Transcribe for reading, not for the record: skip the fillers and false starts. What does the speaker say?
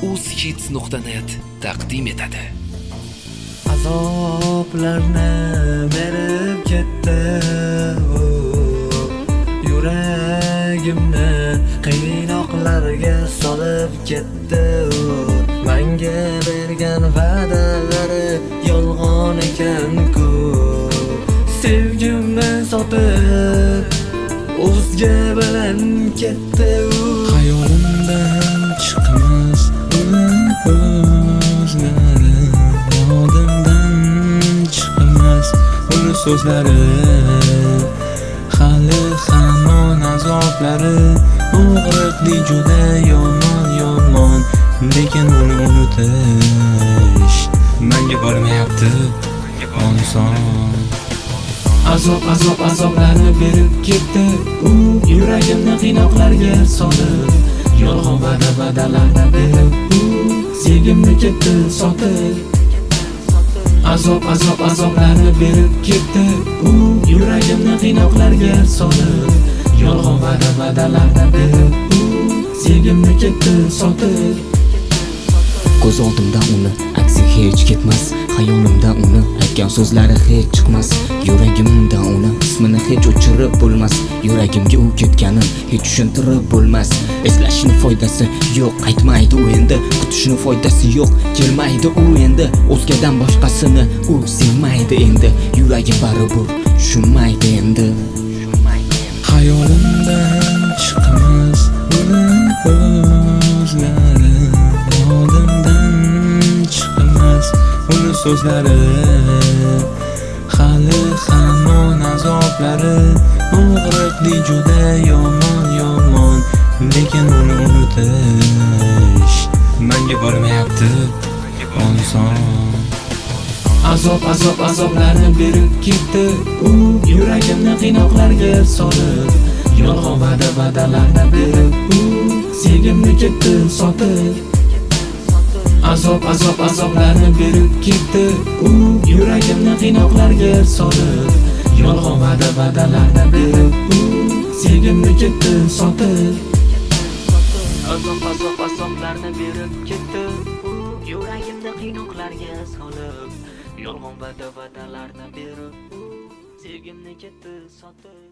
uzhits.net taqdim etadi. Azoblarni berib ketdi, yuragimni qiynoqlarga solib ketdi. Menga bergan va'dalari yolg'on ekan-ku, sevgimni sotib o'zga bilan ketdi. Xayolimdan chiqmas uning o'zlari, yodimdan chiqmas uni so'zlari. Hali hamon azoblari og'riqli, juda yomon, lekin uni unutish menga bo'lmayapti oson. Azoblarni berib ketdi, u yuragimni qiynoqlarga solib, yolg'on va'dalarni berib, u sevgimni ketdi sotib. Azoblarni berib ketdi, u yuragimni qiynoqlarga solib, yolg'on va'dalarni berib, u sevgimni ketdi sotib. Ko'z oldimdan uni aksi hech ketmas, xayolimdan uni aytgan so'zlari hech chiqmas. Yuragimdan uni ismini hech o'chirib bo'lmas, yuragimga u ketganin hech tushuntirib bo'lmas. Eslashni foydasi yo'q, qaytmaydi u endi, kutishni foydasi yo'q, kelmaydi u endi. O'zgadan boshqasini u sevmaydi endi, yuragi baribir tushunmaydi endi. Xayolimdan chiqmas uning o'zlari, yodimdan chiqmas uni so'zlari. Hali hamon azoblari og'riqli, juda yomon, lekin uni unutish menga bo'lmayapti oson. Azoblarni berib ketdi, u yuragimni qiynoqlarga solib, yolg'on va'dalarni berib, u sevgimni ketdi sotib. Azoblarni berib ketdi, u yuragimni qiynoqlarga solib, yolg'on va'dalarni berib, u sevgimni ketdi sotib. Azoblarni berib ketdi, u yuragimni qiynoqlarga solib, yolg'on va'dalarni berib, u sevgimni ketdi sotib.